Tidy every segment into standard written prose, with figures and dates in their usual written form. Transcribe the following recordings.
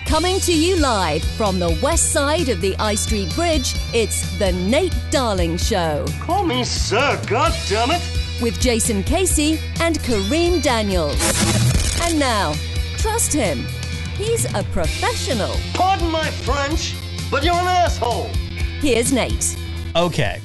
Coming to you live from the west side of the I Street Bridge, it's The Nate Darling Show. Call me sir, goddammit! With Jason Casey and Kareem Daniels. And now, trust him. He's a professional. Pardon my French, but you're an asshole. Here's Nate. Okay.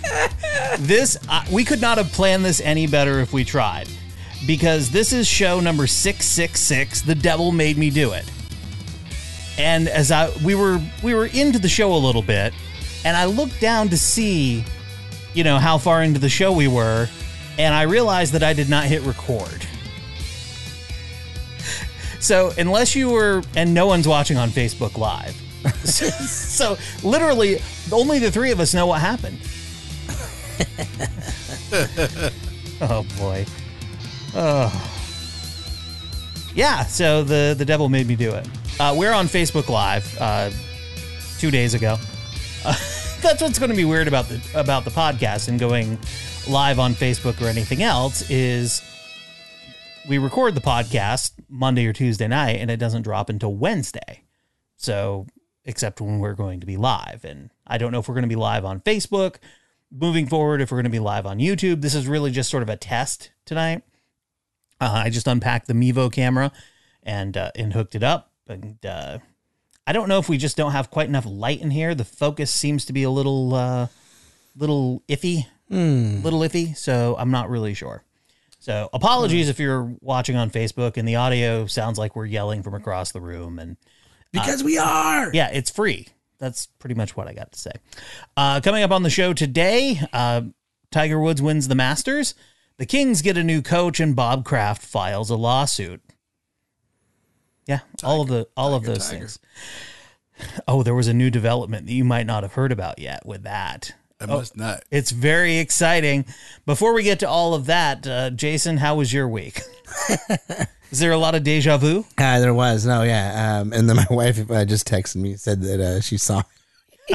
We could not have planned this any better if we tried. Because this is show number 666, The Devil Made Me Do It. And as we were into the show a little bit, and I looked down to see, how far into the show we were, and I realized that I did not hit record. So unless you were, and no one's watching on Facebook Live, so literally only the three of us know what happened. Oh boy. Oh. Yeah, so the devil made me do it. We're on Facebook Live 2 days ago. That's what's going to be weird about the podcast and going live on Facebook or anything else is we record the podcast Monday or Tuesday night and it doesn't drop until Wednesday. So, except when we're going to be live. And I don't know if we're going to be live on Facebook moving forward, if we're going to be live on YouTube. This is really just sort of a test tonight. I just unpacked the Mevo camera and hooked it up. And I don't know if we just don't have quite enough light in here. The focus seems to be a little iffy, little iffy. So I'm not really sure. So apologies if you're watching on Facebook and the audio sounds like we're yelling from across the room. And because we are. Yeah, it's free. That's pretty much what I got to say. Coming up on the show today, Tiger Woods wins the Masters. The Kings get a new coach and Bob Kraft files a lawsuit. Yeah, all of those things. Oh, there was a new development that you might not have heard about yet with that. I must not. It's very exciting. Before we get to all of that, Jason, how was your week? Is there a lot of deja vu? There was. No, yeah. And then my wife just texted me, said that she saw me.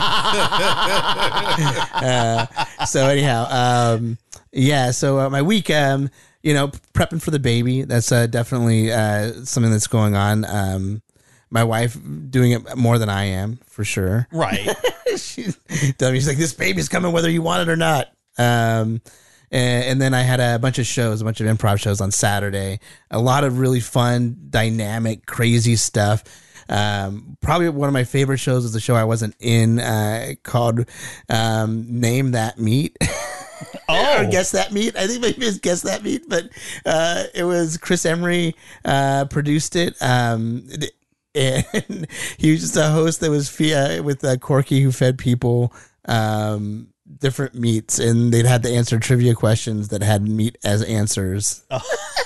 So anyhow, yeah. So my week, prepping for the baby. That's definitely something that's going on. My wife doing it more than I am, for sure. Right. She's like, this baby's coming whether you want it or not. And then I had a bunch of improv shows on Saturday. A lot of really fun, dynamic, crazy stuff. Probably one of my favorite shows was the show I wasn't in called Name That Meat. Oh, or Guess That Meat. I think maybe it's Guess That Meat, but it was Chris Emery produced it. And he was just a host that was with Corky, who fed people different meats, and they'd had to answer trivia questions that had meat as answers. Oh.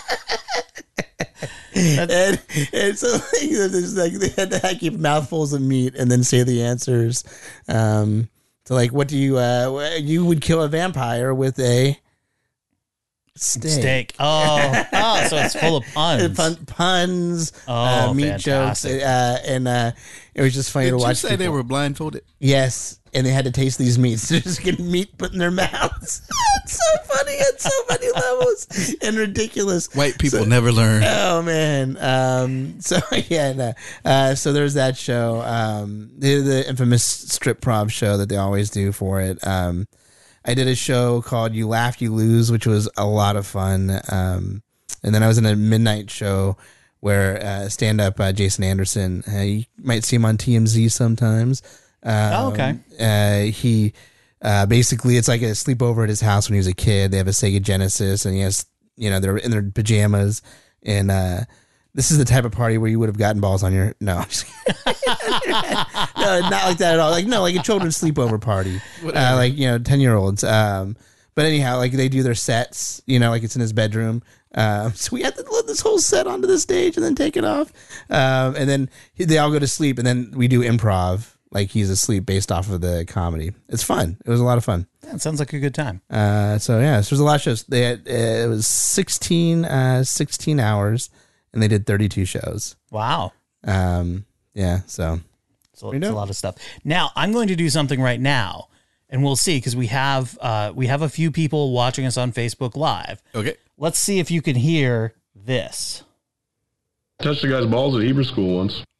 and so they had to keep mouthfuls of meat and then say the answers. So like, what do you would kill a vampire with a steak. Oh, so it's full of puns. Puns, meat fantastic. jokes, and it was just funny to watch. Did you say they were blindfolded? Yes, and they had to taste these meats. They're just getting meat put in their mouths. It's so funny at so many levels and ridiculous. White people never learn. Oh man. So yeah, no. So there's that show. The infamous strip prov show that they always do for it. I did a show called You Laugh, You Lose, which was a lot of fun. And then I was in a midnight show where stand-up Jason Anderson, you might see him on TMZ sometimes. Okay. He basically, it's like a sleepover at his house when he was a kid. They have a Sega Genesis, and he has, they're in their pajamas. And this is the type of party where you would have gotten balls on your... No, I'm just kidding. No, not like that at all. Like a children's sleepover party. 10-year-olds. But anyhow, like they do their sets, like it's in his bedroom. So we had to load this whole set onto the stage and then take it off. And then they all go to sleep, and then we do improv like he's asleep based off of the comedy. It's fun. It was a lot of fun. Yeah, it sounds like a good time. So there's a lot of shows. They had, it was 16 hours, and they did 32 shows. Wow. Yeah, so it's a lot of stuff. Now I'm going to do something right now, and we'll see, because we have a few people watching us on Facebook Live. Okay. Let's see if you can hear this. Touched the guy's balls at Hebrew school once.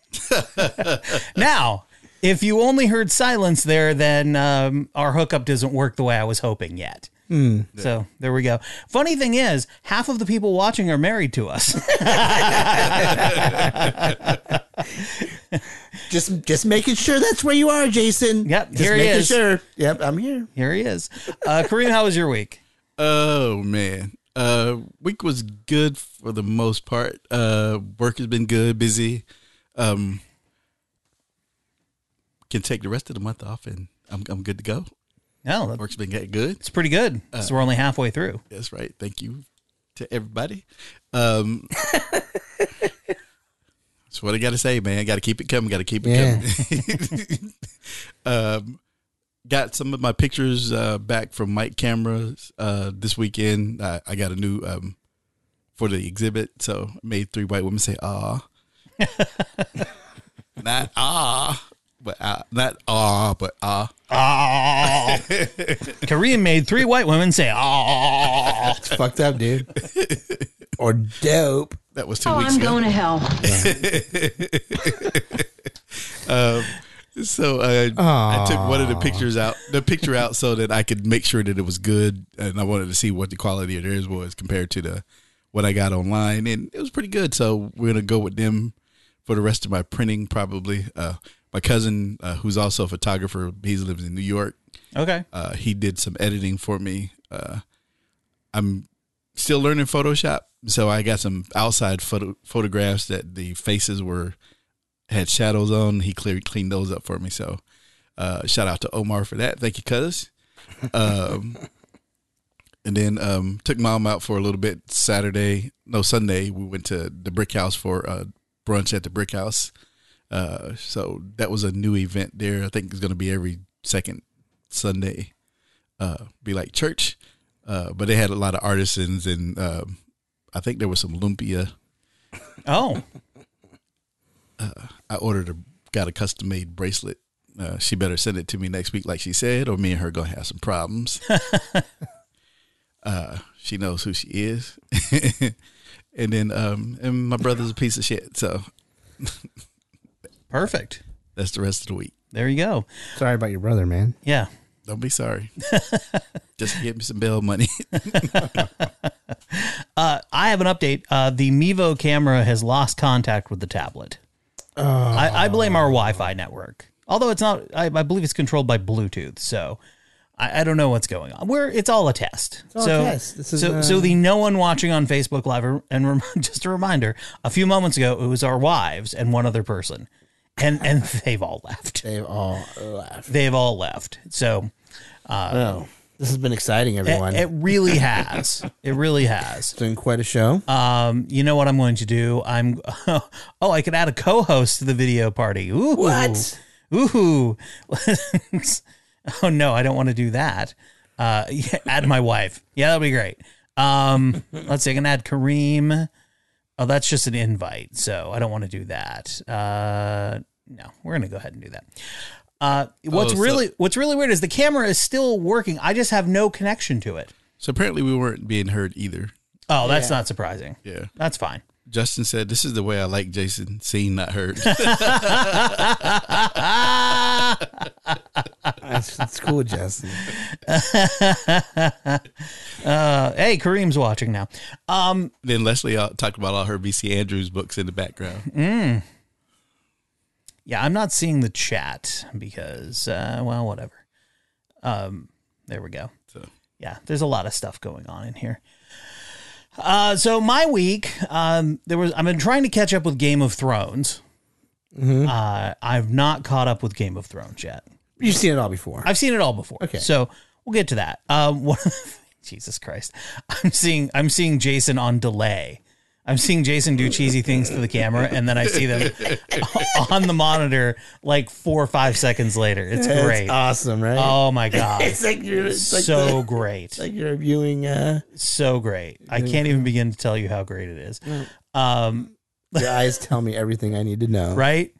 Now, if you only heard silence there, then our hookup doesn't work the way I was hoping yet. So there we go. Funny thing is, half of the people watching are married to us. Just making sure that's where you are, Jason. Yep, Just here he making is. Sure. Yep, I'm here. Here he is. Kareem, how was your week? Oh man, week was good for the most part. Work has been good, busy. Can take the rest of the month off, and I'm good to go. No, Work's been getting good. it's pretty good. So we're only halfway through. That's right. Thank you to everybody. That's what I got to say, man. Got to keep it coming. Got to keep it coming. Got some of my pictures back from Mike Cameras this weekend. I got a new for the exhibit, so I made 3 white women say "ah," not "ah," but not "ah," but "ah." Kareem made 3 white women say, "Ah." It's fucked up, dude. Or dope. That was 2 weeks ago. I'm going to hell. So I took one of the picture out so that I could make sure that it was good, and I wanted to see what the quality of theirs was compared to what I got online, and it was pretty good. So we're gonna go with them for the rest of my printing, probably. My cousin, who's also a photographer, he lives in New York. Okay. He did some editing for me. I'm still learning Photoshop, so I got some outside photographs that the faces had shadows on. He cleaned those up for me. So shout out to Omar for that. Thank you, cuz. And then took Mom out for a little bit Sunday. We went to the Brick House for brunch at the Brick House. So that was a new event there. I think it's going to be every second Sunday. Be like church. But they had a lot of artisans, and I think there was some lumpia. Oh. I got a custom made bracelet. She better send it to me next week, like she said, or me and her gonna have some problems. She knows who she is. And then, and my brother's a piece of shit. So Perfect. that's the rest of the week. There you go. Sorry about your brother, man. Yeah. Don't be sorry. Just give me some bail money. I have an update. The Mevo camera has lost contact with the tablet. I blame our Wi-Fi network. Although it's not, I believe it's controlled by Bluetooth. So I don't know what's going on. It's all a test. It's all a test. This is, so the no one watching on Facebook Live, and just a reminder, a few moments ago, it was our wives and one other person. And they've all left. They've all left. They've all left. So this has been exciting, everyone. it really has. It really has. It's been quite a show. You know what I'm going to do? I could add a co-host to the video party. Ooh. What? Ooh. Oh no, I don't want to do that. Add my wife. Yeah, that'll be great. Let's see, I can add Kareem. Oh, that's just an invite, so I don't want to do that. No, we're gonna go ahead and do that. What's really weird is the camera is still working. I just have no connection to it. So apparently we weren't being heard either. Oh, that's not surprising. Yeah. That's fine. Justin said, "This is the way I like Jason, seen, not heard." That's cool, Justin. Hey, Kareem's watching now. Then Leslie talked about all her VC Andrews books in the background. Yeah, I'm not seeing the chat because, well, whatever. There we go. So Yeah, there's a lot of stuff going on in here. So my week, I've been trying to catch up with Game of Thrones. I've not caught up with Game of Thrones yet. You've seen it all before. I've seen it all before. Okay. So we'll get to that. Jesus Christ. I'm seeing Jason on delay. I'm seeing Jason do cheesy things to the camera, and then I see them on the monitor like 4 or 5 seconds later. It's great. It's awesome, right? Oh my God. It's like great. It's like you're viewing. So great. I can't even begin to tell you how great it is. Your eyes tell me everything I need to know. Right?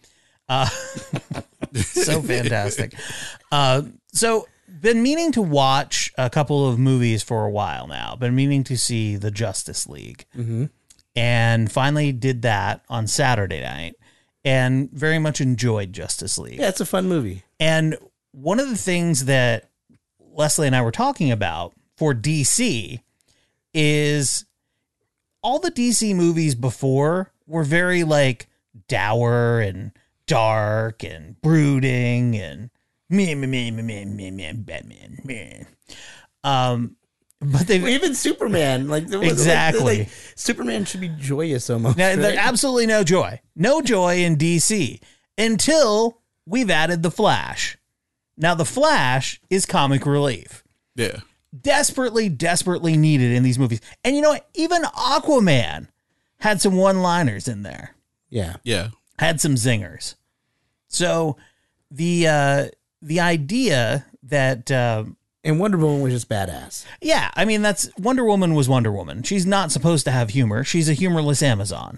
So fantastic. So been meaning to watch a couple of movies for a while now. Been meaning to see the Justice League. And finally did that on Saturday night. and very much enjoyed Justice League. Yeah, it's a fun movie. And one of the things that Leslie and I were talking about for DC is all the DC movies before were very like dour and dark and brooding and Batman. But they've Even Superman, like Exactly. Superman should be joyous almost. now, right? there's absolutely no joy in DC until we've added the Flash. Now the Flash is comic relief. Yeah. Desperately needed in these movies. And you know what? Even Aquaman had some one-liners in there. Yeah. Yeah. Had some zingers. So the idea that And Wonder Woman was just badass. yeah, I mean that's Wonder Woman was Wonder Woman. She's not supposed to have humor. She's a humorless Amazon.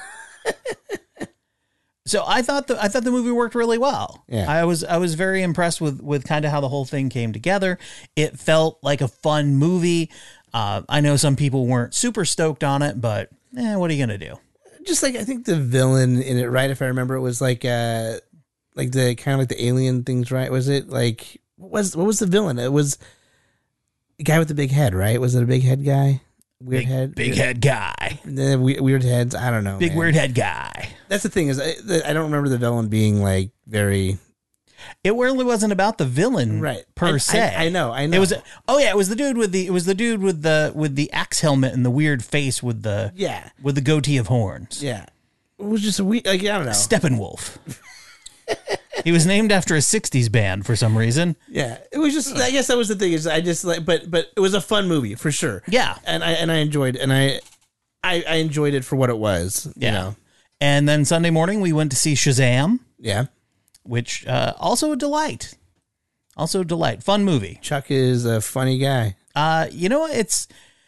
So I thought the movie worked really well. Yeah. I was very impressed with kind of how the whole thing came together. It felt like a fun movie. I know some people weren't super stoked on it, but what are you gonna do? Just like I think the villain in it, right? If I remember, it was like the kind of like the alien things, right? Was it like what was the villain? It was the guy with the big head, right? Was it a big head guy? Weird head, Big head guy. The weird heads. I don't know. Big man. weird head guy. That's the thing is I don't remember the villain being like very It really wasn't about the villain right per I- se. I know. It was it was the dude with the axe helmet and the weird face with the goatee of horns. yeah. It was just a weird, like I don't know. Steppenwolf. He was named after a 60s band for some reason. Yeah, it was just. I guess that was the thing. Is I just like, but it was a fun movie for sure. Yeah. and I enjoyed, and I enjoyed it for what it was. Yeah. You know? And then Sunday morning we went to see Shazam, Yeah. which also a delight. Also a delight. Fun movie. Chuck is a funny guy. You know what? It's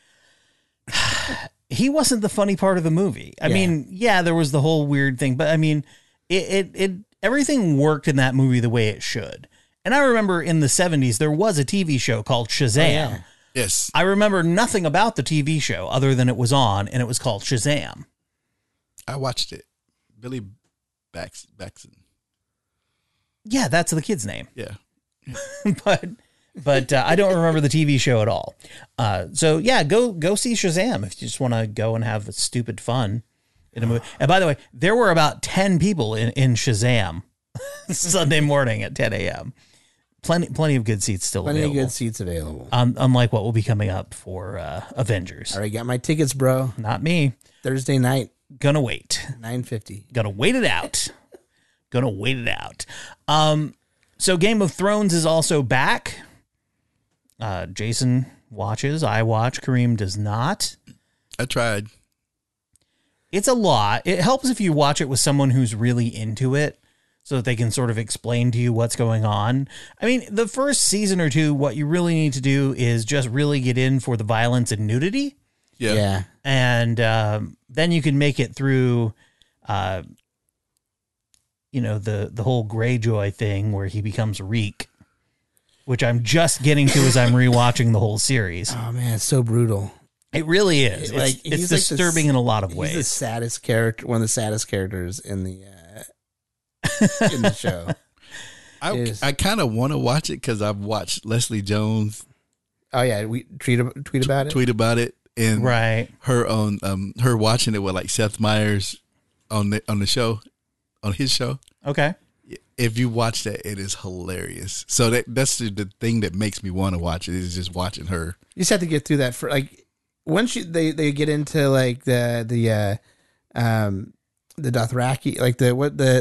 he wasn't the funny part of the movie. I mean, yeah, there was the whole weird thing, but I mean, it everything worked in that movie the way it should. And I remember in the 70s there was a TV show called Shazam. Oh, yeah. Yes. I remember nothing about the TV show other than it was on and it was called Shazam. I watched it. Billy Baxton. Yeah, that's the kid's name. Yeah. but I don't remember the TV show at all. So yeah, go see Shazam if you just want to go and have stupid fun in a movie. And by the way, there were about 10 people in Shazam Sunday morning at 10 a.m. Plenty of good seats still Plenty available. of good seats available. Unlike what will be coming up for Avengers. All right, got my tickets, bro. Not me. Thursday night, Gonna wait. 9:50. Gonna wait it out. Gonna wait it out. So Game of Thrones is also back. Jason watches. I watch. Kareem does not. I tried. It's a lot. It helps if you watch it with someone who's really into it so that they can sort of explain to you what's going on. I mean, the first season or two, what you really need to do is just really get in for the violence and nudity. Yeah. And then you can make it through, the whole Greyjoy thing where he becomes Reek, which I'm just getting to as I'm rewatching the whole series. Oh man, it's so brutal. It really is. It's he's like disturbing in a lot of ways. He's the saddest character, one of the saddest characters in the show. I kind of want to watch it because I've watched Leslie Jones Oh yeah, we tweet about it. tweet about it, and Right. her on her watching it with like Seth Meyers on the show, on his show. Okay. If you watch that, it is hilarious. So that's the thing that makes me want to watch it is just watching her. You just have to get through that for like once they get into like the Dothraki, like the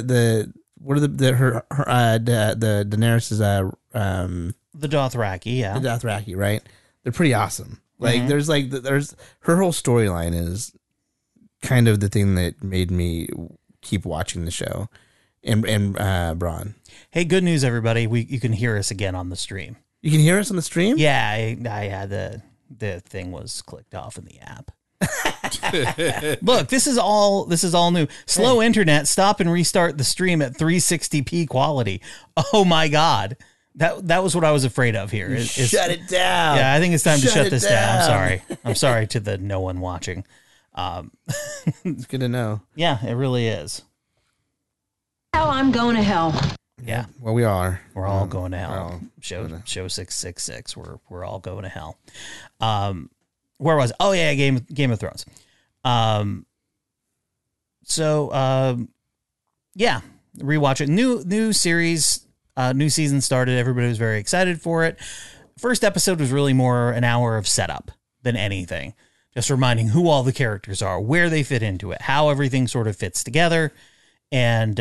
Daenerys's The Dothraki, yeah. the Dothraki, right? They're pretty awesome. Like there's her whole storyline is kind of the thing that made me keep watching the show. And Braun. Hey, good news, everybody. You can hear us again on the stream. You can hear us on the stream? Yeah, I had the thing was clicked off in the app. Look, this is all new. Slow internet, stop and restart the stream at 360p quality. Oh my God. That was what I was afraid of here. Shut it down. Yeah, I think it's time to shut this down. I'm down. sorry. I'm sorry to the no one watching. It's good to know. Yeah, it really is. I'm going to hell. Yeah. Well, we are. We're all going to hell. all Show 666. We're all going to hell. Where was it? Oh yeah, Game of Thrones. Yeah, rewatch it. New series, new season started. Everybody was very excited for it. First episode was really more an hour of setup than anything. Just reminding who all the characters are, where they fit into it, how everything sort of fits together. And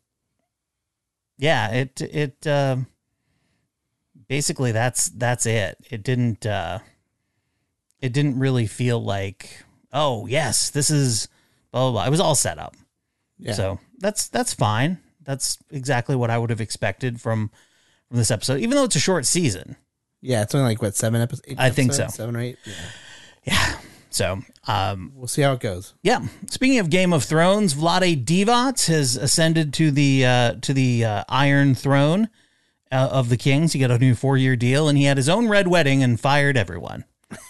it basically that's it. It didn't really feel like, oh yes, this is blah blah blah. It was all set up. Yeah. So that's fine. That's exactly what I would have expected from this episode, even though it's a short season. Yeah, it's only like what, 7 episodes? I think so. 7 or 8. Yeah. So we'll see how it goes. Yeah. Speaking of Game of Thrones, Vlade Divac has ascended to the Iron Throne of the Kings. He got a new 4-year deal, and he had his own red wedding and fired everyone.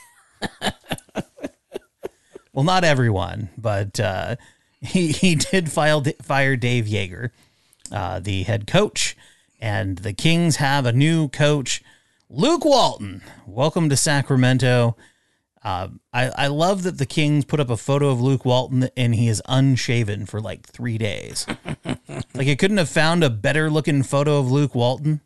Well, not everyone, but he did fire Dave Yeager, the head coach, and the Kings have a new coach, Luke Walton. Welcome to Sacramento. I love that the Kings put up a photo of Luke Walton and he is unshaven for like 3 days. Like, it couldn't have found a better looking photo of Luke Walton.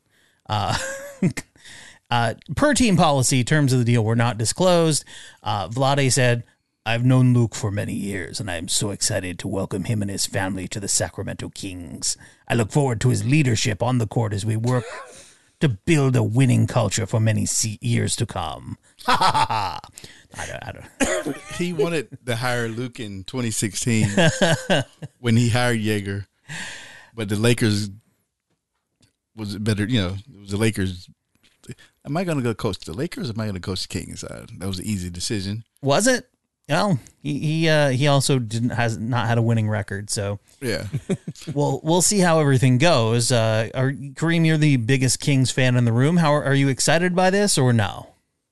Per team policy, terms of the deal were not disclosed. Vlade said, "I've known Luke for many years, and I am so excited to welcome him and his family to the Sacramento Kings. I look forward to his leadership on the court as we work to build a winning culture for many years to come." Ha ha ha! I don't. He wanted to hire Luke in 2016 when he hired Yeager, but the Lakers was better. You know, it was the Lakers. Am I going to go coach the Lakers? Or am I going to coach the Kings? That was an easy decision. Was it? Well, he also has not had a winning record, so yeah. we'll see how everything goes. Kareem, you're the biggest Kings fan in the room. How are you excited by this or no?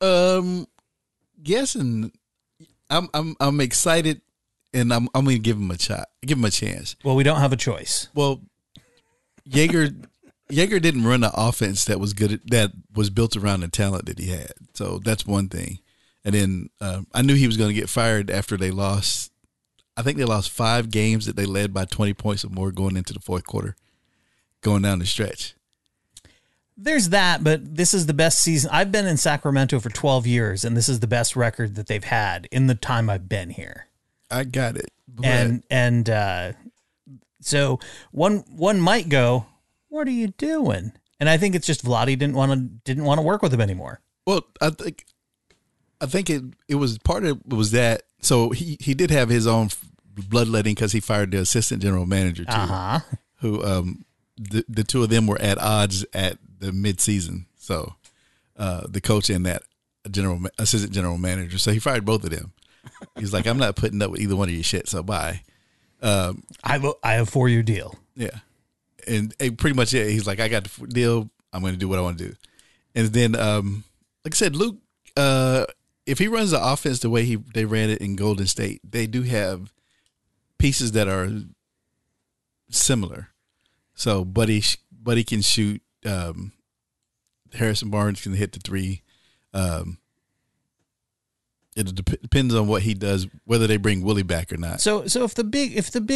Yes, and I'm excited, and I'm going to give him a shot, give him a chance. Well, we don't have a choice. Well, Yeager didn't run an offense that was good, that was built around the talent that he had. So that's one thing. And then I knew he was going to get fired after they lost. I think they lost 5 games that they led by 20 points or more going into the fourth quarter, going down the stretch. There's that, but this is the best season. I've been in Sacramento for 12 years, and this is the best record that they've had in the time I've been here. I got it. So one might go, "What are you doing?" And I think it's just Vlade didn't want to work with him anymore. Well, I think it was part of it was that. So he did have his own bloodletting because he fired the assistant general manager too, who the two of them were at odds at the midseason. So the coach and that assistant general manager. So he fired both of them. He's like, "I'm not putting up with either one of your shit. So bye." I have a 4-year deal. Yeah, and pretty much he's like, "I got the deal. I'm going to do what I want to do." And then, like I said, Luke. If he runs the offense the way they ran it in Golden State, they do have pieces that are similar. So Buddy can shoot. Harrison Barnes can hit the 3. It depends on what he does, whether they bring Willie back or not. So if the big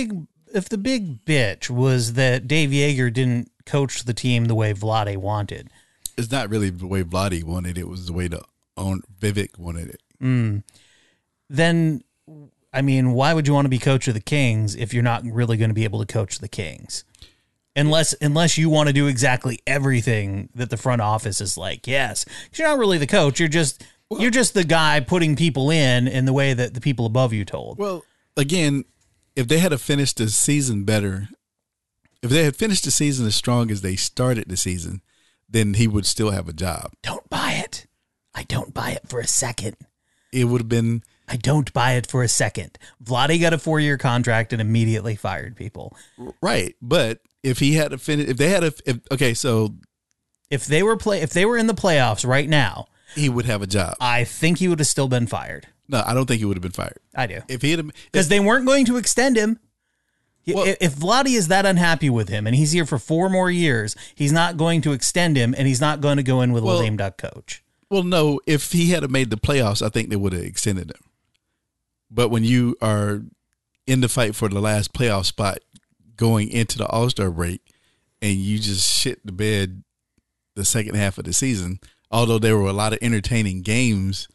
bitch was that Dave Yeager didn't coach the team the way Vlade wanted, it's not really the way Vlade wanted it. It was the way Vivek wanted it. Then, I mean, why would you want to be coach of the Kings if you're not really going to be able to coach the Kings? Unless you want to do exactly everything that the front office is like, yes. 'Cause you're not really the coach. You're just the guy putting people in the way that the people above you told. Well, again, if they had finished the season better, if they had finished the season as strong as they started the season, then he would still have a job. Don't buy it. I don't buy it for a second. It would have been. I don't buy it for a second. Vlade got a 4-year contract and immediately fired people. Right, but if he had to finish, if they were in the playoffs right now, he would have a job. I think he would have still been fired. No, I don't think he would have been fired. I do. If he had, because they weren't going to extend him. If Vladdy is that unhappy with him and he's here for 4 more years, he's not going to extend him, and he's not going to go in with a lame duck coach. Well, no, if he had made the playoffs, I think they would have extended him. But when you are in the fight for the last playoff spot going into the All-Star break and you just shit the bed the second half of the season, although there were a lot of entertaining games,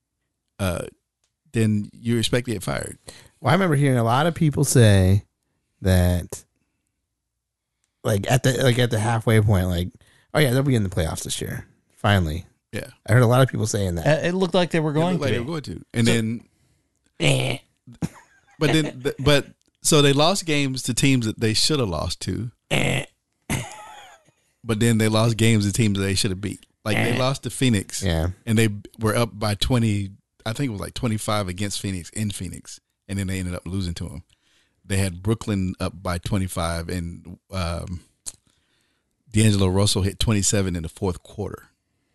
then you expect to get fired. Well, I remember hearing a lot of people say that, like at the halfway point, like, oh yeah, they'll be in the playoffs this year, finally. Yeah, I heard a lot of people saying that. It looked like they were going they were going to, and then, so they lost games to teams that they should have lost to, but then they lost games to teams that they should have beat. Like they lost to Phoenix, Yeah. and they were up by 20. I think it was like 25 against Phoenix in Phoenix, and then they ended up losing to them. They had Brooklyn up by 25, and D'Angelo Russell hit 27 in the fourth quarter.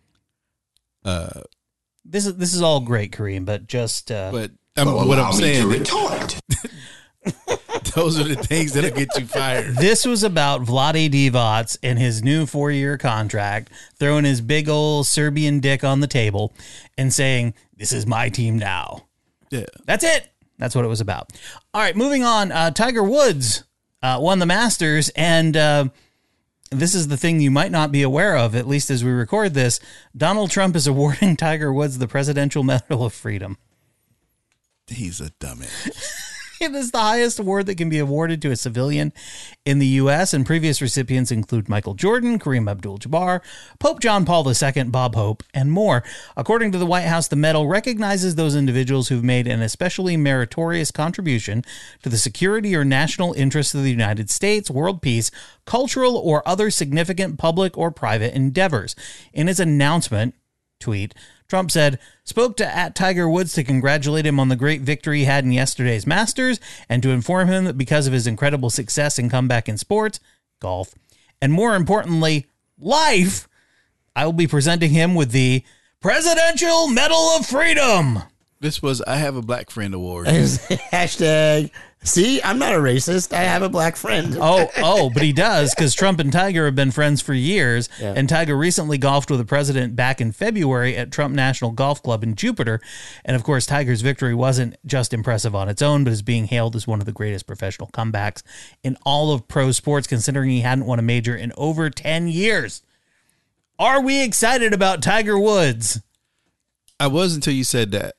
This is all great, Kareem, but just But what I'm saying, those are the things that'll get you fired. this was about Vlade Divac and his new 4-year contract, throwing his big old Serbian dick on the table and saying, "This is my team now." Yeah, That's it. That's what it was about. All right, moving on. Tiger Woods won the Masters, and this is the thing you might not be aware of, at least as we record this. Donald Trump is awarding Tiger Woods the Presidential Medal of Freedom. he's a dumbass. It is the highest award that can be awarded to a civilian in the U.S., and previous recipients include Michael Jordan, Kareem Abdul-Jabbar, Pope John Paul II, Bob Hope, and more. According to the White House, the medal recognizes those individuals who've made an especially meritorious contribution to the security or national interests of the United States, world peace, cultural, or other significant public or private endeavors. In his announcement tweet, Trump said, spoke to @Tiger Woods to congratulate him on the great victory he had in yesterday's Masters and to inform him that because of his incredible success and comeback in sports, golf, and more importantly, life, I will be presenting him with the Presidential Medal of Freedom. This was I Have a Black Friend award. Hashtag, see, I'm not a racist. I have a black friend. Oh, but he does, because Trump and Tiger have been friends for years, Yeah. and Tiger recently golfed with the president back in February at Trump National Golf Club in Jupiter. And of course, Tiger's victory wasn't just impressive on its own, but is being hailed as one of the greatest professional comebacks in all of pro sports, considering he hadn't won a major in over 10 years. Are we excited about Tiger Woods? I was until you said that.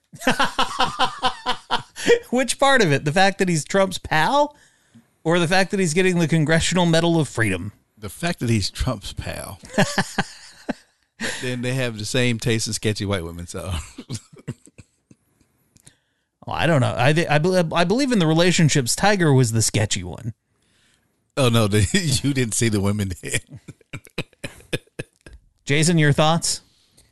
Which part of it? The fact that he's Trump's pal, or the fact that he's getting the Congressional Medal of Freedom? The fact that he's Trump's pal. But then they have the same taste in sketchy white women, so. Well, I don't know. I believe in the relationships. Tiger was the sketchy one. Oh, no, you didn't see the women there. Jason, your thoughts?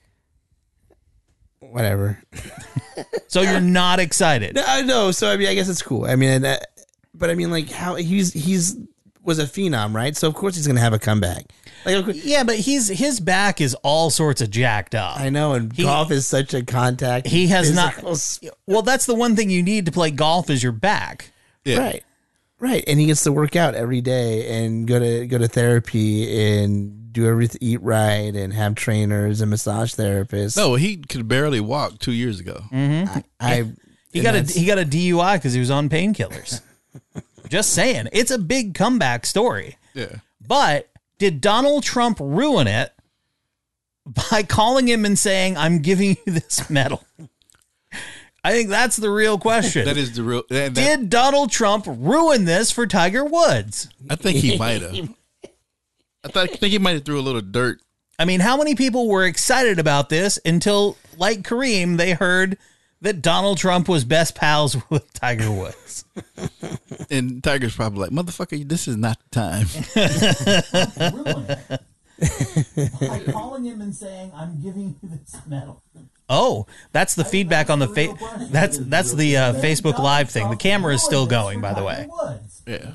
Whatever. So you're not excited? No. So I mean, I guess it's cool. I mean, but I mean, like how he's was a phenom, right? So of course he's gonna have a comeback. Like, Yeah, but his back is all sorts of jacked up. I know, and golf is such a contact. He has physical not. Well, that's the one thing you need to play golf is your back. Yeah. Right, and he gets to work out every day and go to therapy and do everything, eat right, and have trainers and massage therapists. No, he could barely walk 2 years ago. He got a DUI because he was on painkillers. Just saying, it's a big comeback story. Yeah. But did Donald Trump ruin it by calling him and saying, "I'm giving you this medal"? I think that's the real question. That is the real. Did Donald Trump ruin this for Tiger Woods? I think he might have. I think he might have threw a little dirt. I mean, how many people were excited about this until, like Kareem, they heard that Donald Trump was best pals with Tiger Woods? And Tiger's probably like, motherfucker, this is not the time. By calling him and saying, "I'm giving you this medal." Oh, that's the feedback on the that's the Facebook Live thing. The camera is still going, by the way. Yeah.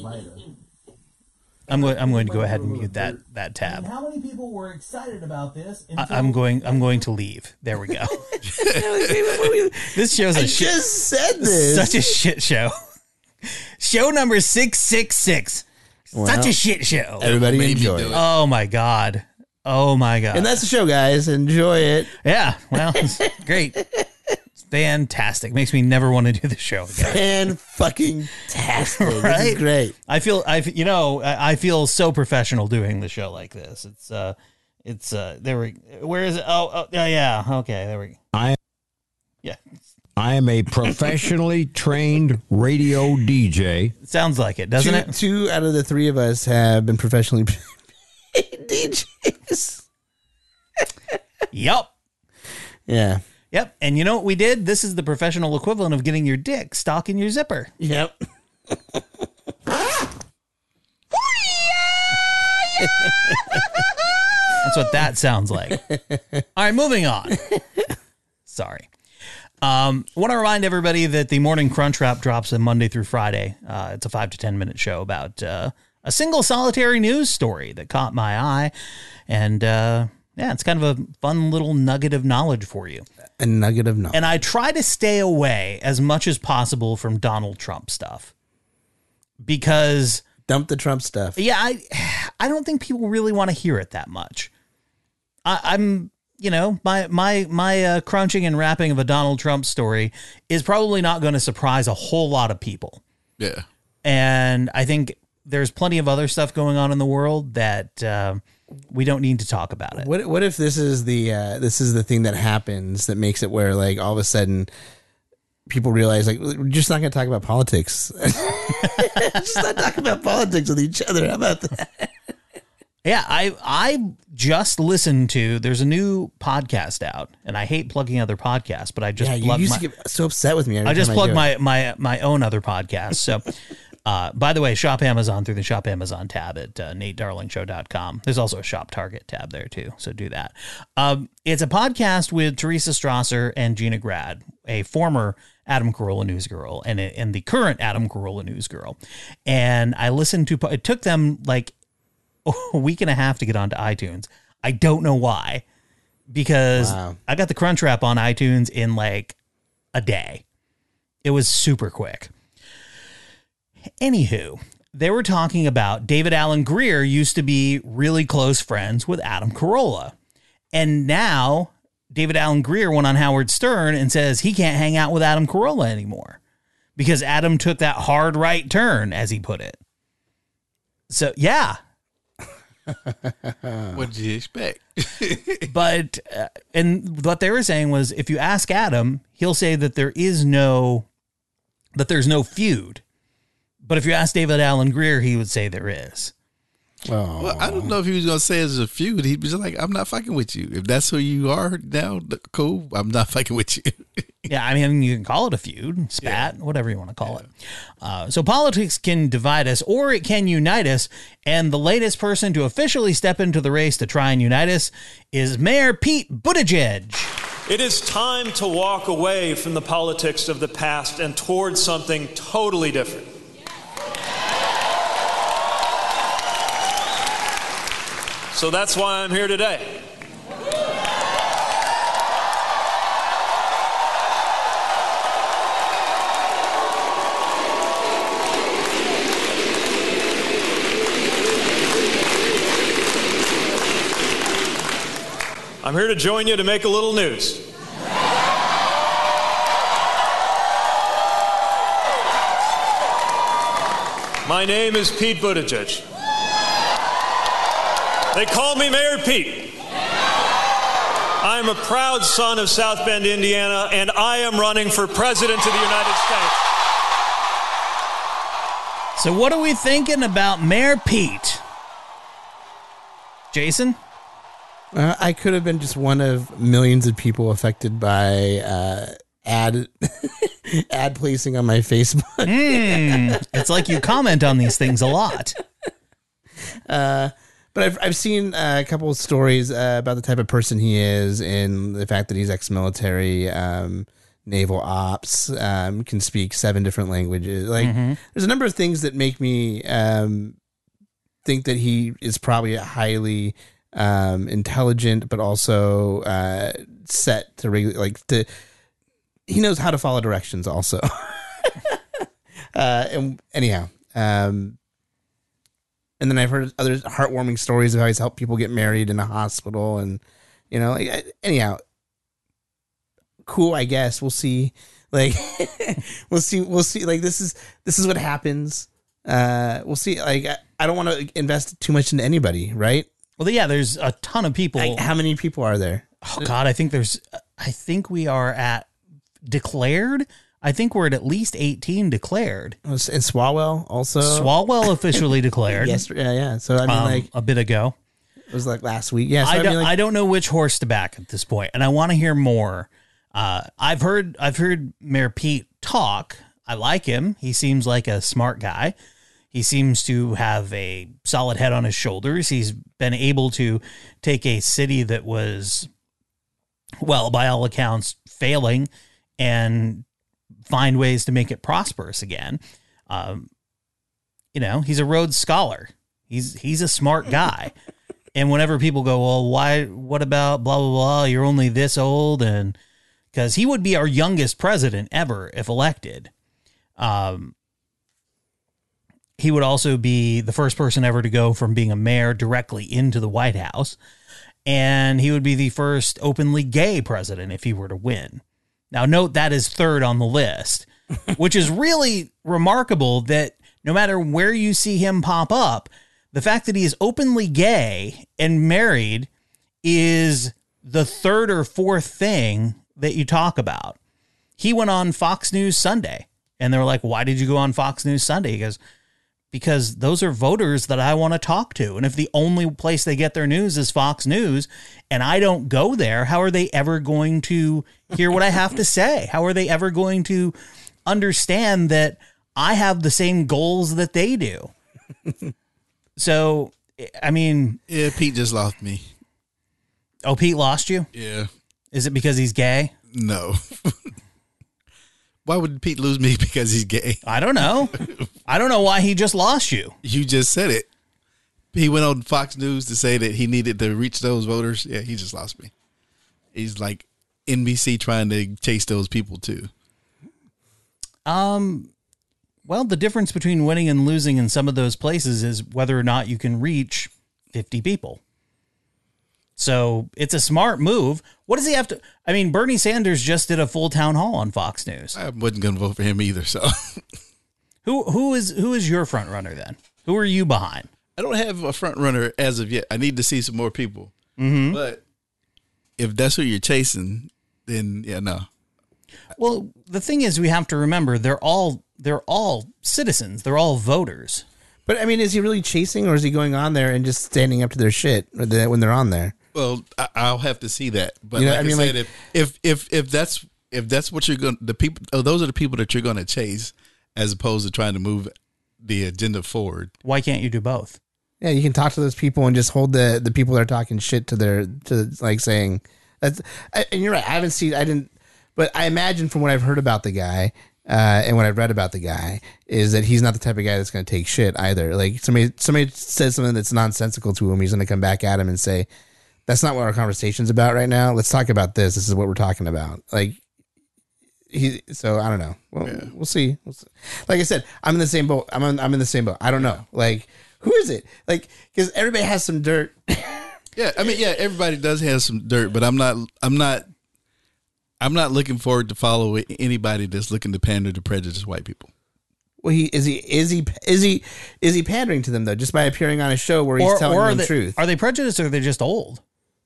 I'm going to go ahead and mute that tab. How many people were excited about this? I'm going to leave. There we go. This show's I a shit. just said this. Such a shit show. Show number 666. Such a shit show. Everybody Made me enjoy do it. it. Oh my God. Oh my God. And that's the show, guys. Enjoy it. Yeah. Well, it's great. It's fantastic. Makes me never want to do the show again. Fan-fucking-tastic. Right? This is great. I feel so professional doing the show like this. Where is it? Oh, yeah. Okay. There we go. Yeah. I am a professionally trained radio DJ. Sounds like it, doesn't it? Two out of the three of us have been professionally paid DJs. Yep. Yeah. Yep. And you know what we did? This is the professional equivalent of getting your dick stuck in your zipper. Yep. That's what that sounds like. All right, moving on. Sorry. Want to remind everybody that the Morning Crunch Wrap drops on Monday through Friday. It's a 5 to 10 minute show about a single solitary news story that caught my eye. And yeah, it's kind of a fun little nugget of knowledge for you. A nugget of knowledge. And I try to stay away as much as possible from Donald Trump stuff. Because Dump the Trump stuff. yeah, I don't think people really want to hear it that much. I'm, you know, my crunching and wrapping of a Donald Trump story is probably not going to surprise a whole lot of people. Yeah. And I think there's plenty of other stuff going on in the world that we don't need to talk about it. What if this is the thing that happens that makes it where like all of a sudden people realize like we're just not going to talk about politics. Just not talk about politics with each other. How about that? Yeah, I just listened to, there's a new podcast out, and I hate plugging other podcasts, but I just Yeah, you plugged used my, to get so upset with me. I just plugged my. my own other podcast. So, by the way, shop Amazon through the Shop Amazon tab at NateDarlingShow.com. There's also a Shop Target tab there too, so do that. It's a podcast with Teresa Strasser and Gina Grad, a former Adam Carolla news girl and the current Adam Carolla news girl. And I listened to, it took them like a week and a half to get onto iTunes. I don't know why, because I got the Crunch Wrap on iTunes in like a day. It was super quick. Anywho, they were talking about David Alan Grier used to be really close friends with Adam Carolla. And now David Alan Grier went on Howard Stern and says he can't hang out with Adam Carolla anymore because Adam took that hard right turn, as he put it. So, yeah. What did you expect? But, and what they were saying was, if you ask Adam, he'll say that there's no feud. But if you ask David Alan Grier, he would say there is. Oh. Well, I don't know if he was going to say it's a feud. He'd be just like, I'm not fucking with you. If that's who you are now, cool. I'm not fucking with you. Yeah, I mean, you can call it a feud, spat, whatever you want to call it. So politics can divide us or it can unite us. And the latest person to officially step into the race to try and unite us is Mayor Pete Buttigieg. It is time to walk away from the politics of the past and towards something totally different. So that's why I'm here today. I'm here to join you to make a little news. My name is Pete Buttigieg. They call me Mayor Pete. I am a proud son of South Bend, Indiana, and I am running for President of the United States. So what are we thinking about Mayor Pete? Jason? I could have been just one of millions of people affected by ad placing on my Facebook. It's like you comment on these things a lot. But I've seen a couple of stories about the type of person he is and the fact that he's ex-military, naval ops, can speak 7 different languages. Like, there's a number of things that make me think that he is probably a highly intelligent, but also set to he knows how to follow directions. Also, And anyhow, and then I've heard other heartwarming stories of how he's helped people get married in a hospital, and anyhow, cool. I guess we'll see. Like, we'll see. Like, this is what happens. We'll see. Like, I don't want to invest too much into anybody, right? Well, yeah, there's a ton of people. Like, how many people are there? Oh God, I think we are at declared. I think we're at least 18 declared. And Swalwell also. Swalwell officially declared. Yes, yeah. So I mean, like a bit ago. It was like last week. Yeah. So I don't know which horse to back at this point, and I want to hear more. I've heard Mayor Pete talk. I like him. He seems like a smart guy. He seems to have a solid head on his shoulders. He's been able to take a city that was, well, by all accounts, failing and find ways to make it prosperous again. He's a Rhodes Scholar. He's a smart guy. And whenever people go, well, what about blah, blah, blah, you're only this old, and because he would be our youngest president ever if elected. He would also be the first person ever to go from being a mayor directly into the White House. And he would be the first openly gay president if he were to win. Now, note that is third on the list, which is really remarkable that no matter where you see him pop up, the fact that he is openly gay and married is the third or fourth thing that you talk about. He went on Fox News Sunday, and they were like, why did you go on Fox News Sunday? He goes, because those are voters that I want to talk to. And if the only place they get their news is Fox News and I don't go there, how are they ever going to hear what I have to say? How are they ever going to understand that I have the same goals that they do? So, I mean... Yeah, Pete just lost me. Oh, Pete lost you? Yeah. Is it because he's gay? No. Why would Pete lose me because he's gay? I don't know. I don't know why he just lost you. You just said it. He went on Fox News to say that he needed to reach those voters. Yeah, he just lost me. He's like NBC trying to chase those people too. Well, the difference between winning and losing in some of those places is whether or not you can reach 50 people. So it's a smart move. What does he have to? I mean, Bernie Sanders just did a full town hall on Fox News. I wasn't going to vote for him either. So who is your front runner then? Who are you behind? I don't have a front runner as of yet. I need to see some more people. Mm-hmm. But if that's what you're chasing, then yeah, no. Well, the thing is, we have to remember they're all citizens. They're all voters. But I mean, is he really chasing, or is he going on there and just standing up to their shit when they're on there? Well, I'll have to see that. But You know, like I mean, I said, like- if that's what you're going, the people, those are the people that you're going to chase, as opposed to trying to move the agenda forward. Why can't you do both? Yeah, you can talk to those people and just hold the people that are talking shit to like saying that's. And you're right. I didn't, but I imagine from what I've heard about the guy and what I've read about the guy is that he's not the type of guy that's going to take shit either. Like somebody says something that's nonsensical to him, he's going to come back at him and say, "That's not what our conversation's about right now. Let's talk about this. This is what we're talking about." Like. So I don't know. Well, yeah. We'll see. Like I said, I'm in the same boat. I'm in the same boat. I don't know. Like, who is it? Like, because everybody has some dirt. Yeah, I mean, yeah, everybody does have some dirt, but I'm not looking forward to follow anybody that's looking to pander to prejudiced white people. Well, is he pandering to them though, just by appearing on a show where he's telling them the truth? Are they prejudiced or are they just old?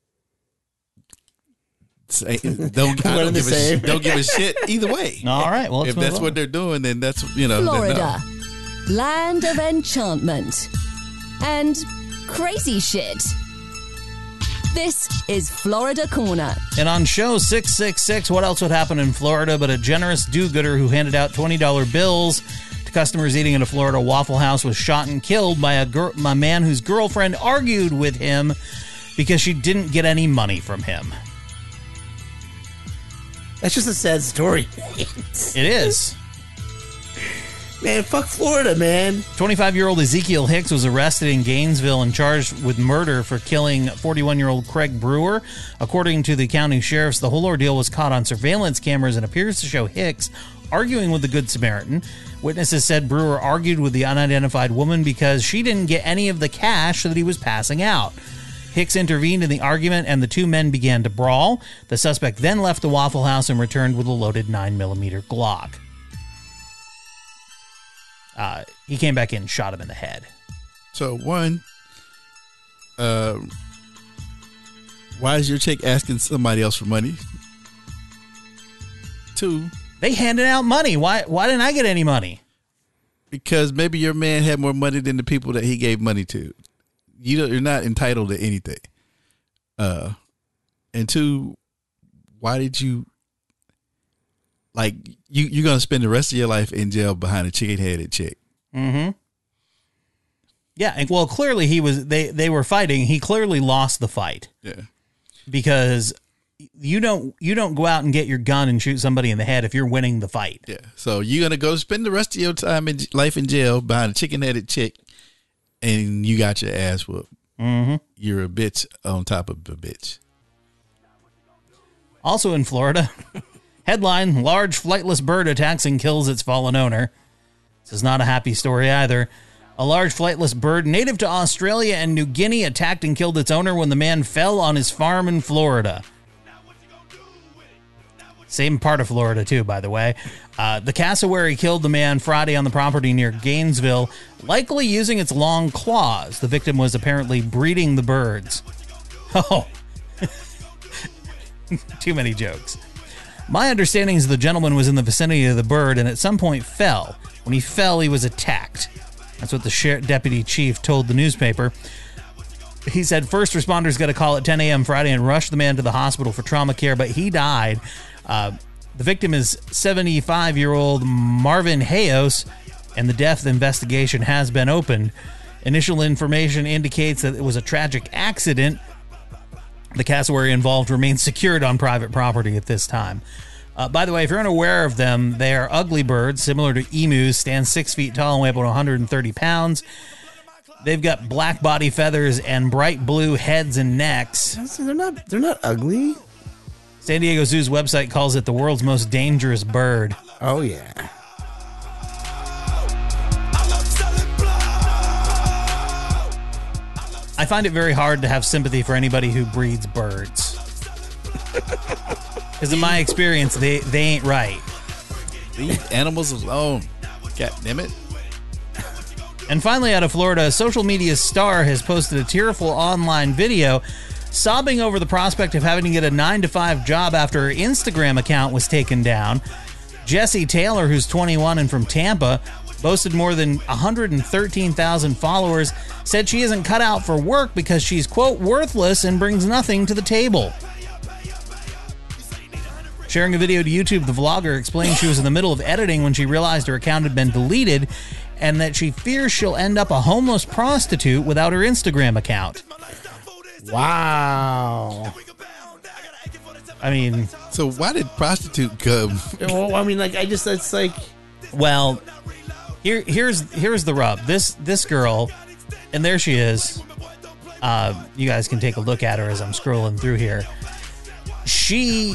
Don't give a shit either way. All right. Well, if that's what they're doing, then that's Florida, land of enchantment and crazy shit. This is Florida Corner. And on show 666, what else would happen in Florida but a generous do-gooder who handed out $20 bills to customers eating at a Florida Waffle House was shot and killed by a man whose girlfriend argued with him because she didn't get any money from him. That's just a sad story. It is. Man, fuck Florida, man. 25-year-old Ezekiel Hicks was arrested in Gainesville and charged with murder for killing 41-year-old Craig Brewer. According to the county sheriffs, the whole ordeal was caught on surveillance cameras and appears to show Hicks arguing with the Good Samaritan. Witnesses said Brewer argued with the unidentified woman because she didn't get any of the cash that he was passing out. Hicks intervened in the argument and the two men began to brawl. The suspect then left the Waffle House and returned with a loaded 9mm Glock. He came back in and shot him in the head. So, one, why is your chick asking somebody else for money? Two, they handed out money. Why didn't I get any money? Because maybe your man had more money than the people that he gave money to. You're not entitled to anything. And two, why did you, like, you're going to spend the rest of your life in jail behind a chicken-headed chick. Mm-hmm. Yeah, and well, clearly they were fighting. He clearly lost the fight. Yeah. Because you don't go out and get your gun and shoot somebody in the head if you're winning the fight. Yeah. So you're going to go spend the rest of your time in life in jail behind a chicken-headed chick, and you got your ass whooped. Mm-hmm. You're a bitch on top of a bitch. Also in Florida, headline, large flightless bird attacks and kills its fallen owner. This is not a happy story either. A large flightless bird native to Australia and New Guinea attacked and killed its owner when the man fell on his farm in Florida. Same part of Florida, too, by the way. The cassowary killed the man Friday on the property near Gainesville, likely using its long claws. The victim was apparently breeding the birds. Oh, too many jokes. My understanding is the gentleman was in the vicinity of the bird and at some point fell. When he fell, he was attacked. That's what the deputy chief told the newspaper. He said first responders got a call at 10 a.m. Friday and rushed the man to the hospital for trauma care, but he died. The victim is 75-year-old Marvin Hayos, and the death investigation has been opened. Initial information indicates that it was a tragic accident. The cassowary involved remains secured on private property at this time. By the way, if you're unaware of them, they are ugly birds, similar to emus, stand 6 feet tall and weigh about 130 pounds. They've got black body feathers and bright blue heads and necks. They're not ugly. San Diego Zoo's website calls it the world's most dangerous bird. Oh, yeah. I find it very hard to have sympathy for anybody who breeds birds. Because in my experience, they ain't right. Leave animals alone. God damn it. And finally, out of Florida, a social media star has posted a tearful online video sobbing over the prospect of having to get a 9-to-5 job after her Instagram account was taken down. Jessie Taylor, who's 21 and from Tampa, boasted more than 113,000 followers, said she isn't cut out for work because she's, quote, worthless and brings nothing to the table. Sharing a video to YouTube, the vlogger explained she was in the middle of editing when she realized her account had been deleted and that she fears she'll end up a homeless prostitute without her Instagram account. Wow. I mean... So why did prostitute come? Well, I mean, like, it's like... Well, here's the rub. This girl, and there she is. You guys can take a look at her as I'm scrolling through here. She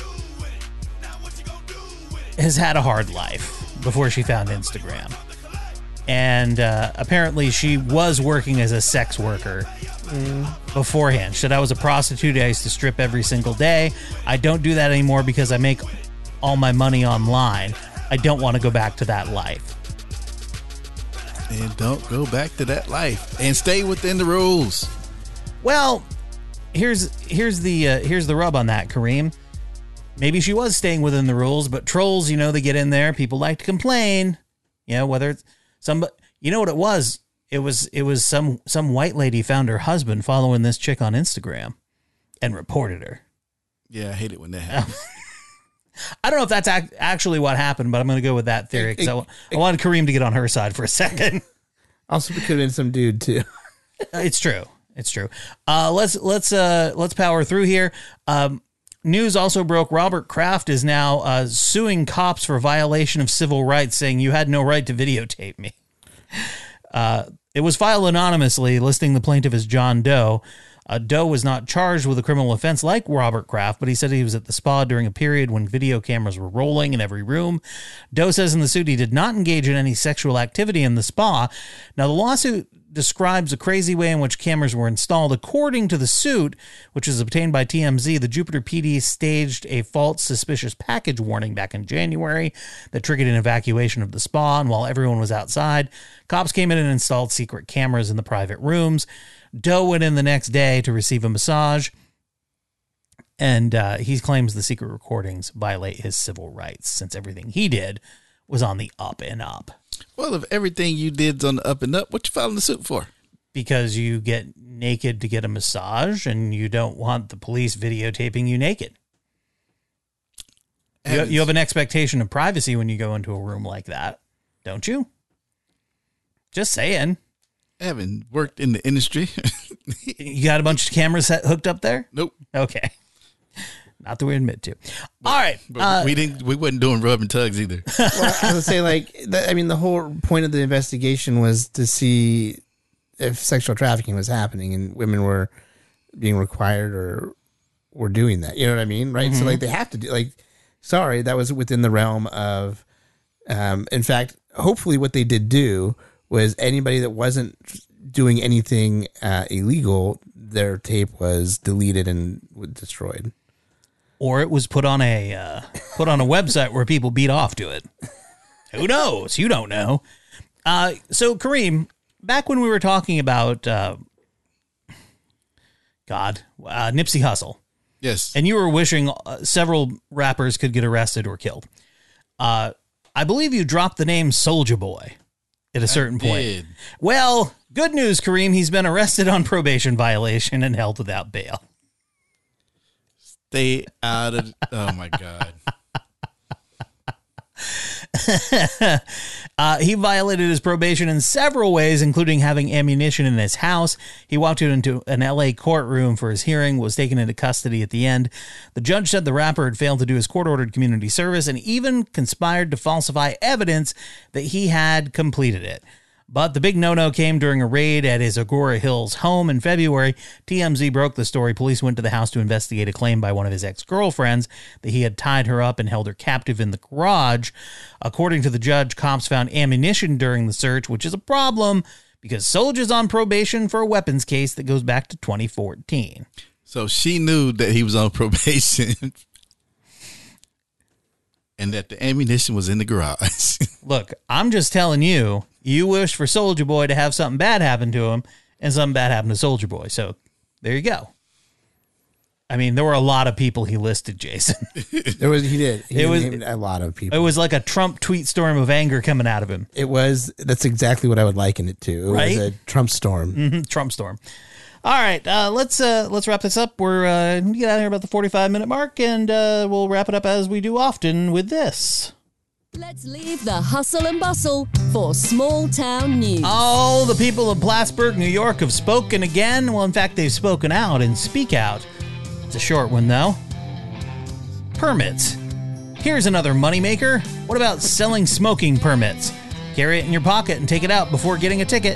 has had a hard life before she found Instagram. And apparently she was working as a sex worker beforehand. She said, I was a prostitute. I used to strip every single day. I don't do that anymore because I make all my money online. I don't want to go back to that life. And don't go back to that life. And stay within the rules. Well, here's the rub on that, Kareem. Maybe she was staying within the rules, but trolls, they get in there. People like to complain. Whether it's somebody, you know what it was? It was some white lady found her husband following this chick on Instagram and reported her. Yeah, I hate it when that happens. I don't know if that's actually what happened, but I'm going to go with that theory because I wanted Kareem to get on her side for a second. Also, it could have been some dude too. It's true. Let's power through here. news also broke. Robert Kraft is now suing cops for violation of civil rights, saying you had no right to videotape me. It was filed anonymously, listing the plaintiff as John Doe. Doe was not charged with a criminal offense like Robert Kraft, but he said he was at the spa during a period when video cameras were rolling in every room. Doe says in the suit he did not engage in any sexual activity in the spa. Now, the lawsuit describes a crazy way in which cameras were installed. According to the suit, which was obtained by TMZ, the Jupiter PD staged a false suspicious package warning back in January that triggered an evacuation of the spa, and while everyone was outside, cops came in and installed secret cameras in the private rooms. Doe went in the next day to receive a massage, and he claims the secret recordings violate his civil rights since everything he did was on the up and up. Well, if everything you did's on the up and up, what you filing the suit for? Because you get naked to get a massage, and you don't want the police videotaping you naked. You have an expectation of privacy when you go into a room like that, don't you? Just saying. I haven't worked in the industry. You got a bunch of cameras hooked up there? Nope. Okay. Not that we admit to. All right. But we wasn't doing rub and tugs either. Well, I would say, the whole point of the investigation was to see if sexual trafficking was happening and women were being required or were doing that. You know what I mean? Right. Mm-hmm. So they have to do sorry, that was within the realm of, in fact, hopefully what they did do was anybody that wasn't doing anything illegal, their tape was deleted and destroyed. Or it was put on a website where people beat off to it. Who knows? You don't know. So Kareem, back when we were talking about Nipsey Hussle. Yes. And you were wishing several rappers could get arrested or killed. I believe you dropped the name Soulja Boy at a certain point. Did. Well, good news, Kareem. He's been arrested on probation violation and held without bail. Stay out of... Oh, my God. He violated his probation in several ways, including having ammunition in his house. He walked into an L.A. courtroom for his hearing, was taken into custody at the end. The judge said the rapper had failed to do his court-ordered community service and even conspired to falsify evidence that he had completed it. But the big no-no came during a raid at his Agora Hills home in February. TMZ broke the story. Police went to the house to investigate a claim by one of his ex-girlfriends that he had tied her up and held her captive in the garage. According to the judge, cops found ammunition during the search, which is a problem because Soulja's on probation for a weapons case that goes back to 2014. So she knew that he was on probation and that the ammunition was in the garage. Look, I'm just telling you, you wish for Soulja Boy to have something bad happen to him, and something bad happened to Soulja Boy. So there you go. I mean, there were a lot of people he listed, Jason. He named a lot of people. It was like a Trump tweet storm of anger coming out of him. That's exactly what I would liken it to. It was a Trump storm. Mm-hmm, Trump storm. All right, let's wrap this up. We're going to get out of here about the 45-minute mark, and we'll wrap it up as we do often with this. Let's leave the hustle and bustle for small town news. Oh, the people of Plattsburgh, New York have spoken again. Well, in fact, they've spoken out and speak out. It's a short one, though. Permits. Here's another moneymaker. What about selling smoking permits? Carry it in your pocket and take it out before getting a ticket.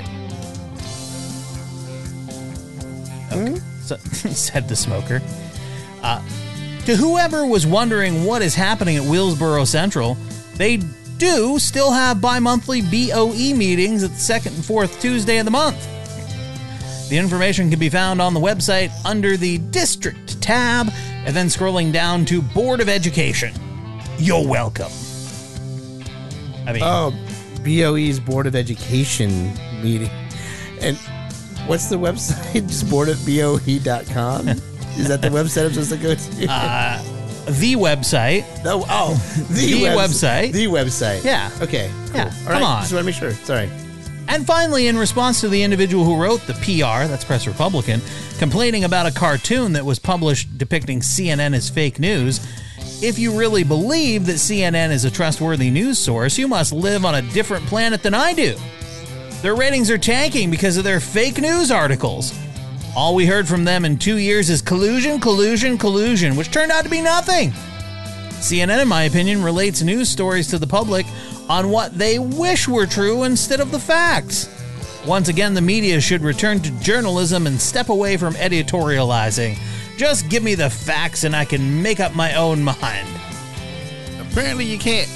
Okay. So, said the smoker. To whoever was wondering what is happening at Wheelsboro Central, they do still have bi-monthly BOE meetings at the second and fourth Tuesday of the month. The information can be found on the website under the District tab and then scrolling down to Board of Education. You're welcome. I mean, BOE's Board of Education meeting. And what's the website? Just boardofboe.com? Is that the website I'm supposed to go to? The website. The website. The website. Yeah. Okay. Cool. Yeah. All right. Come on. Just want to make sure. Sorry. And finally, in response to the individual who wrote the PR, that's Press Republican, complaining about a cartoon that was published depicting CNN as fake news, if you really believe that CNN is a trustworthy news source, you must live on a different planet than I do. Their ratings are tanking because of their fake news articles. All we heard from them in 2 years is collusion, collusion, collusion, which turned out to be nothing. CNN, in my opinion, relates news stories to the public on what they wish were true instead of the facts. Once again, the media should return to journalism and step away from editorializing. Just give me the facts and I can make up my own mind. Apparently you can't.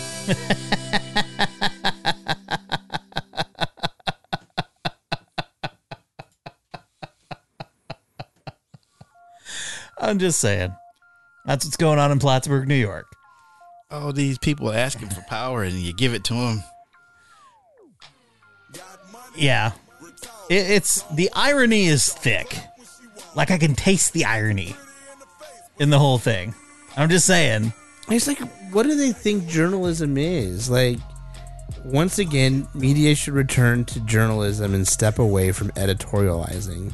I'm just saying. That's what's going on in Plattsburgh, New York. All these people asking for power and you give it to them. Yeah. It's the irony is thick. Like I can taste the irony in the whole thing. I'm just saying. It's like, what do they think journalism is? Like, once again, media should return to journalism and step away from editorializing.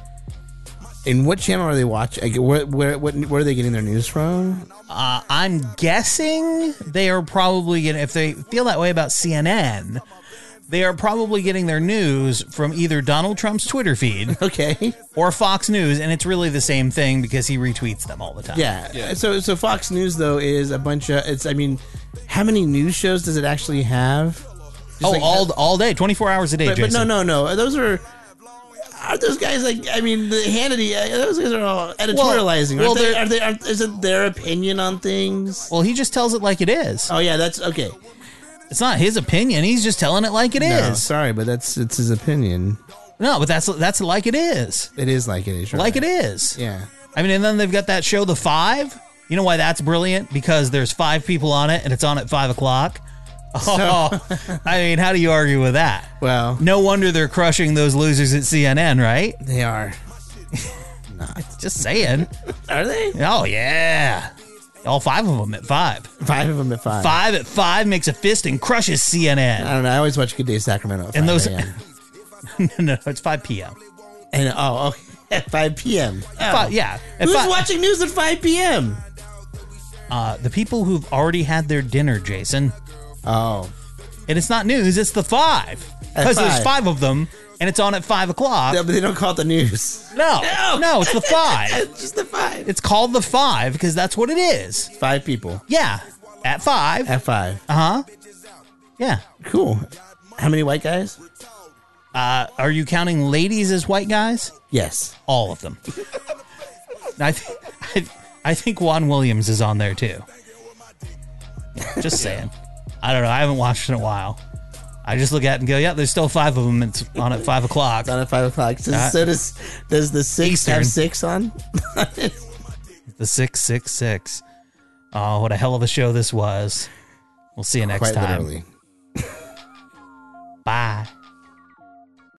And what channel are they watching? Where are they getting their news from? I'm guessing they are probably getting, if they feel that way about CNN, they are probably getting their news from either Donald Trump's Twitter feed, okay, or Fox News, and it's really the same thing because he retweets them all the time. Yeah. So Fox News though is a bunch of how many news shows does it actually have? Just all day, 24 hours a day. But Jason. no. Those are those guys like? I mean, the Hannity. Those guys are all editorializing. Is it their opinion on things? Well, he just tells it like it is. Oh yeah, that's okay. It's not his opinion. He's just telling it like it is. Sorry, but it's his opinion. No, but that's like it is. It is like it is. Right? Like it is. Yeah. I mean, and then they've got that show, The Five. You know why that's brilliant? Because there's 5 people on it, and it's on at 5 o'clock. Oh, I mean, how do you argue with that? Well, no wonder they're crushing those losers at CNN, right? They are. Just saying. Are they? Oh, yeah. All 5 of them at 5. 5 of them at 5. 5 at 5 makes a fist and crushes CNN. I don't know. I always watch Good Day Sacramento at 5 and those, a.m. No, it's 5 p.m. And at 5 p.m. Yeah. Who's watching news at 5 p.m.? The people who've already had their dinner, Jason. Oh. And it's not news, it's the 5. Because there's 5 of them, and it's on at 5 o'clock. Yeah, but they don't call it the news. No, it's the 5. It's just the 5. It's called the 5 because that's what it is. 5 people. Yeah, at 5. At 5. Uh-huh. Yeah. Cool. How many white guys? Are you counting ladies as white guys? Yes. All of them. I think Juan Williams is on there too. Just saying. I don't know. I haven't watched in a while. I just look at it and go, yeah, there's still 5 of them. It's on at 5 o'clock. It's on at 5 o'clock. So does the 6 Eastern. have 6 on? The 666. Oh, what a hell of a show this was. We'll see you next Quite time. literally. Bye.